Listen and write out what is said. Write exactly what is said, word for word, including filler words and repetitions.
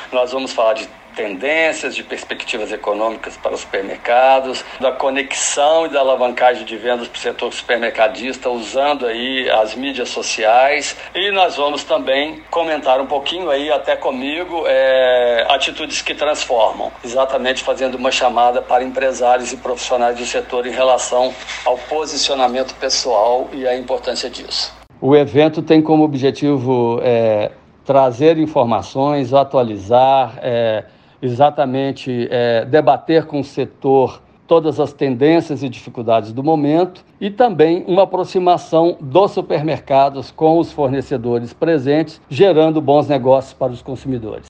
Nós vamos falar de tendências, de perspectivas econômicas para os supermercados, da conexão e da alavancagem de vendas para o setor supermercadista, usando aí as mídias sociais. E nós vamos também comentar um pouquinho aí, até comigo, é, atitudes que transformam, exatamente fazendo uma chamada para empresários e profissionais do setor em relação ao posicionamento pessoal e a importância disso. O evento tem como objetivo é, trazer informações, atualizar, é, exatamente é, debater com o setor todas as tendências e dificuldades do momento e também uma aproximação dos supermercados com os fornecedores presentes, gerando bons negócios para os consumidores.